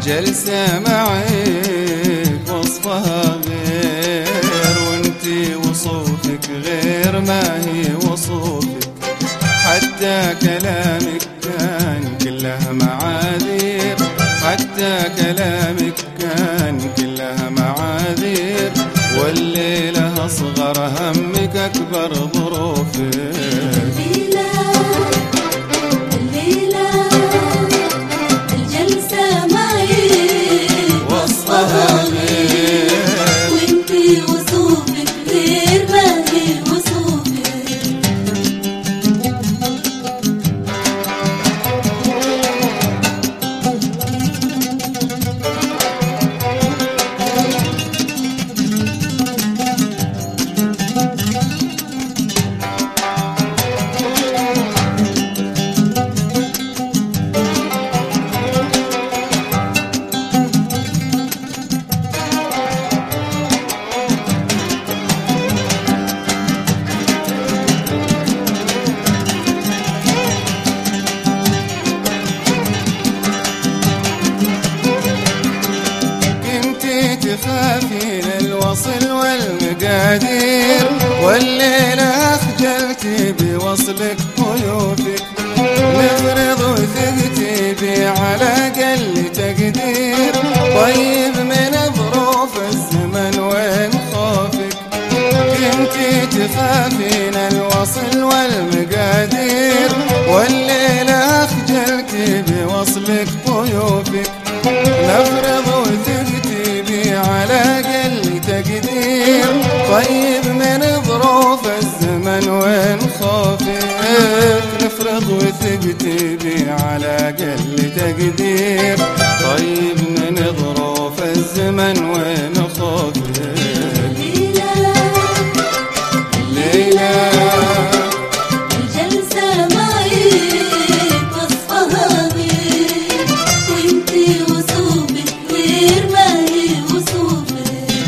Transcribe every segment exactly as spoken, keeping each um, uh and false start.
الجلسة معك وصفها غير، وانتي وصوفك غير ما هي وصوفك، حتى كلامك كان كله معاذير، حتى كلامك كان كله معاذير، والليلة أصغر همك أكبر ظروفك. تخافين الوصل والمقادير، والليلة أخجلتي بوصلك ضيوفك، نفرض وثقتي بي على أقل تقدير، طيب من ظروف الزمن وين خوفك؟ كنتي تخافين الوصل والمقادير، والليلة أخجلتي بوصلك ضيوفك، نفرض وثقتي على أقل تقدير، طيب من ظروف الزمن وين خوفك؟ نفرض وثقتي بي على أقل تقدير، طيب من ظروف الزمن وين خوفك؟ ليلى ليلى الجلسة معك وصفها غير، وانتي وصوبك غير ما هي وصوبك.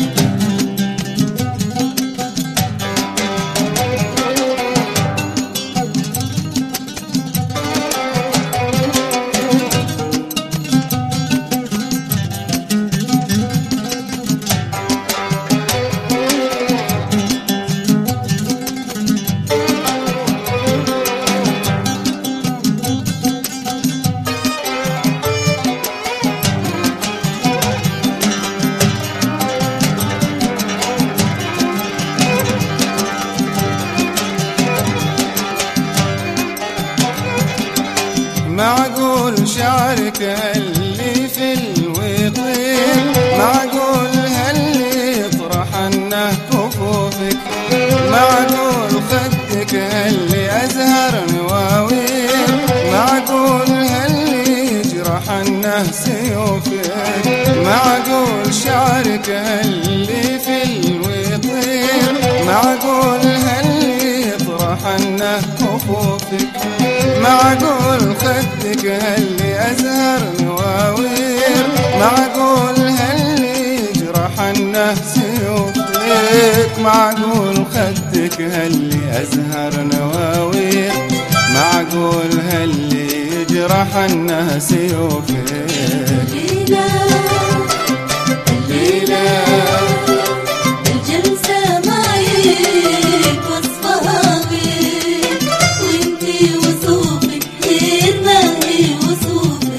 معقول شعرك اللي في الوطين، معقول هاللي يطرح عنه كفوفك، معقول خدك اللي أزهر نواويل، معقول هاللي يجرح عنه سيوفك، معقول شعرك اللي في الوطين، معقول هاللي يطرح عنه كفوفك، معقول خدك هاللي أزهر نواوير، معقول هاللي يجرح عنه سيوفك، معقول خدك هاللي أزهر نواوير، معقول هاللي يجرح عنه سيوفك. ليلى ليلى الجلسة معك وصفها غير، وانتي وصوبك غير ما هي وصوبك.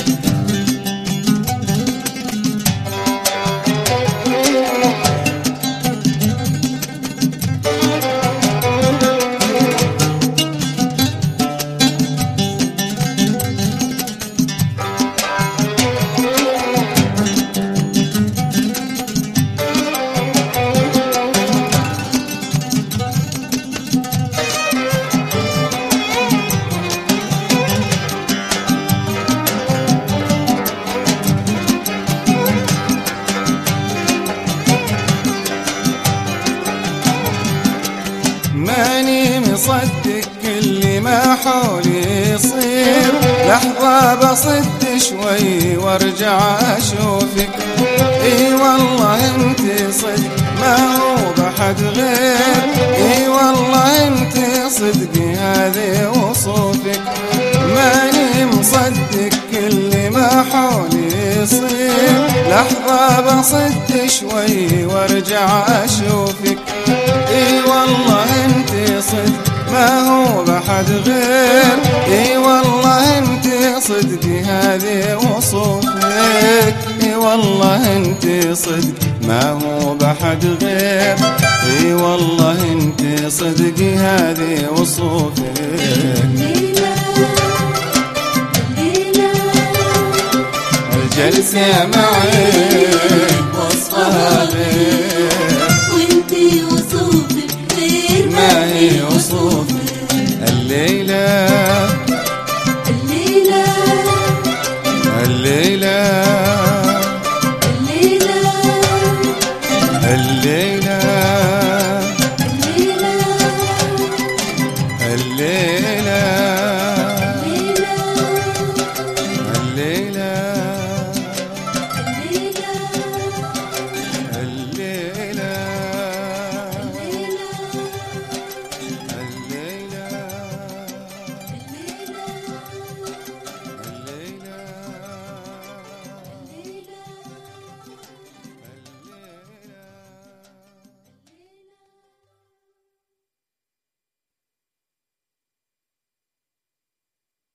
ماني مصدق كل ما حولي يصير، لحظة بصد شوي وارجع اشوفك، اي والله انت صدق ما هو بحد غير، اي والله انت صدقي هذه وصوفك، ماني مصدق كل ما حولي يصير لحظة بصد شوي وارجع اشوفك. اي والله انت صدق ما هو بحد غير، اي والله انت صدق هذه وصوفك. اي والله انت صدق ما هو بحد غير، اي والله انت صدق هذه وصوفك. الجلسة معي